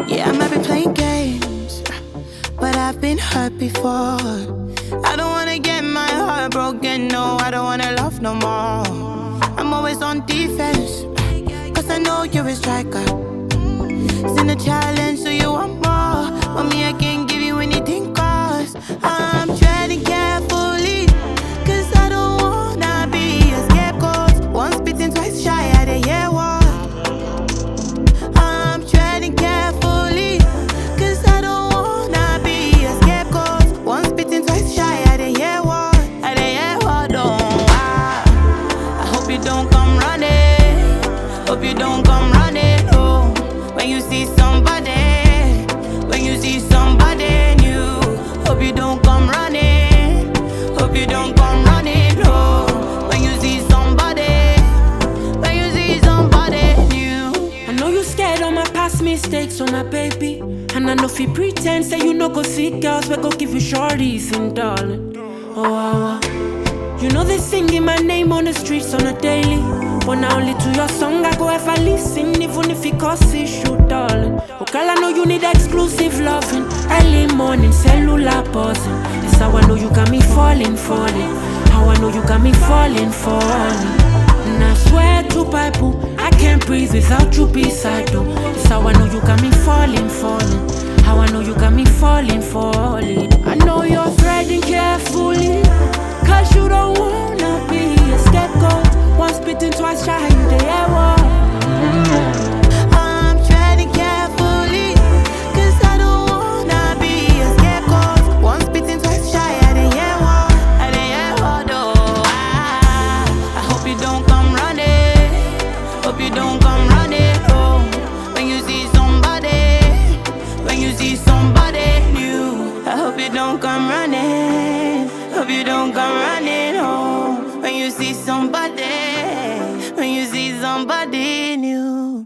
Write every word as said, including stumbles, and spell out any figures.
Yeah, I might be playing games, but I've been hurt before. I don't wanna get my heart broken, no, I don't wanna love no more. I'm always on defense, cause I know you're a striker. It's in a challenge, so you want more. But me, I can't give you anything, cause I'm treading carefully. Cause I don't wanna be a scapegoat. Once bitten, twice shy, I didn't hear what. I'm treading carefully, cause I don't wanna be a scapegoat. Once bitten, twice shy, I didn't hear what. I didn't hear what, don't I, I hope you don't come running. Hope you don't come running, oh. When you see somebody, when you see somebody new, hope you don't come running. Hope you don't come running, oh. When you see somebody, when you see somebody new. I know you scared of my past mistakes, oh my baby. And I know if you pretend, say you no go see girls, we go give you shorties and darling. Oh, oh, oh. You know they singing my name on the streets on a daily. But now only to your song I go ever listen, even if it causes issue, darling. Oh girl, I know you need exclusive loving. Early morning, cellular buzzing. It's how I know you got me falling, falling. How I know you got me falling, falling. And I swear to Bible, I can't breathe without you beside you. It's how I know you got me falling, falling. How I know you got me falling, falling. I know you're threading carefully, cause you don't wanna be a scapegoat. Once bitten, twice shy, you the air war. I'm treading carefully, cause I don't wanna be a scapegoat. Once bitten, twice shy, I didn't hear what. I didn't hear what, though. I, I hope you don't come running. Hope you don't come running, oh. When you see somebody, when you see somebody new, I hope you don't come running. Hope you don't come running, oh. When you see somebody, when you see somebody new.